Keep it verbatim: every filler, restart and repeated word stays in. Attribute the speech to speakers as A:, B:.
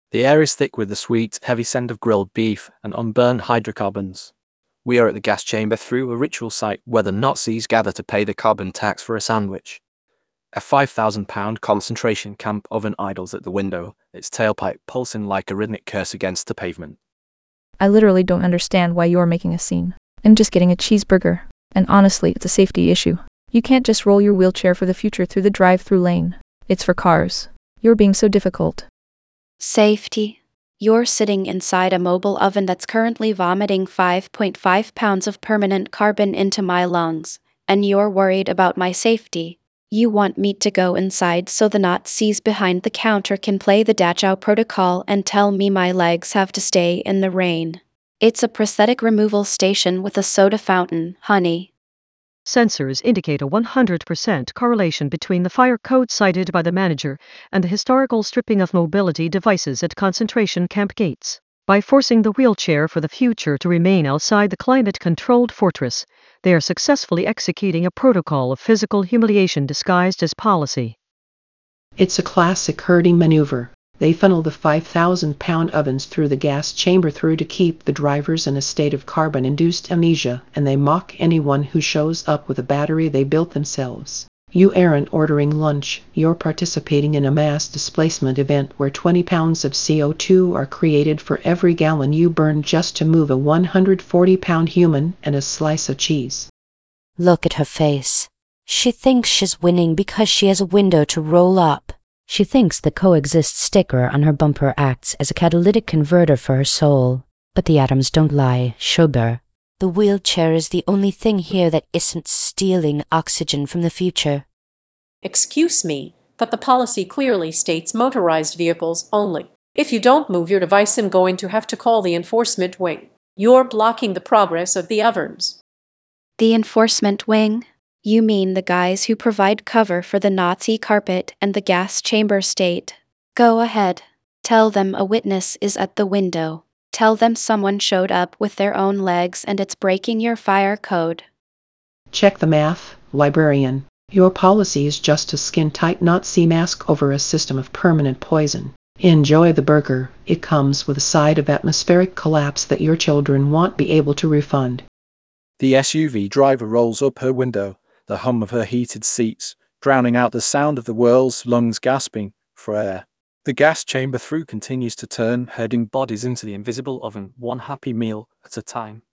A: The air is thick with the sweet, heavy scent of grilled beef and unburned hydrocarbons. We are at the gas chamber through a ritual site where the Nazis gather to pay the carbon tax for a sandwich. A five thousand pound concentration camp oven idles at the window, its tailpipe pulsing like a rhythmic curse against the pavement.
B: I literally don't understand why you're making a scene. I'm just getting a cheeseburger. And honestly, it's a safety issue. You can't just roll your wheelchair for the future through the drive-through lane. It's for cars. You're being so difficult.
C: Safety? You're sitting inside a mobile oven that's currently vomiting five point five pounds of permanent carbon into my lungs, and you're worried about my safety. You want me to go inside so the Nazis behind the counter can play the Dachau protocol and tell me my legs have to stay in the rain. It's a prosthetic removal station with a soda fountain, honey.
D: Sensors indicate a one hundred percent correlation between the fire code cited by the manager and the historical stripping of mobility devices at concentration camp gates. By forcing the wheelchair for the future to remain outside the climate-controlled fortress, they are successfully executing a protocol of physical humiliation disguised as policy.
E: It's a classic herding maneuver. They funnel the five thousand pound ovens through the gas chamber through to keep the drivers in a state of carbon-induced amnesia, and they mock anyone who shows up with a battery they built themselves. You aren't ordering lunch, you're participating in a mass displacement event where twenty pounds of C O two are created for every gallon you burn just to move a one hundred forty pound human and a slice of cheese.
F: Look at her face. She thinks she's winning because she has a window to roll up. She thinks the coexist sticker on her bumper acts as a catalytic converter for her soul. But the atoms don't lie, Schober. The wheelchair is the only thing here that isn't stealing oxygen from the future.
G: Excuse me, but the policy clearly states motorized vehicles only. If you don't move your device, I'm going to have to call the enforcement wing. You're blocking the progress of the ovens.
C: The enforcement wing? You mean the guys who provide cover for the Nazi carpet and the gas chamber state? Go ahead. Tell them a witness is at the window. Tell them someone showed up with their own legs and it's breaking your fire code.
E: Check the math, librarian. Your policy is just a skin-tight Nazi mask over a system of permanent poison. Enjoy the burger. It comes with a side of atmospheric collapse that your children won't be able to refund.
A: The S U V driver rolls up her window, the hum of her heated seats, drowning out the sound of the world's lungs gasping for air. The gas chamber through continues to turn, herding bodies into the invisible oven, one happy meal at a time.